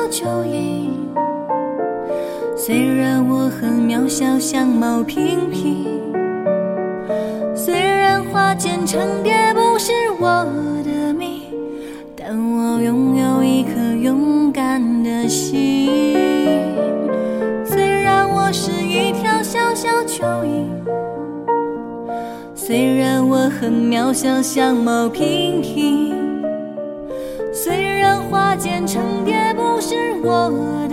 蚯蚓。虽然我很渺小，像毛平平，虽然花间成蝶不是我的命，但我拥有一颗勇敢的心。虽然我是一条小小蚯蚓，虽然我很渺小，像毛平平，虽然花间成蝶不是我的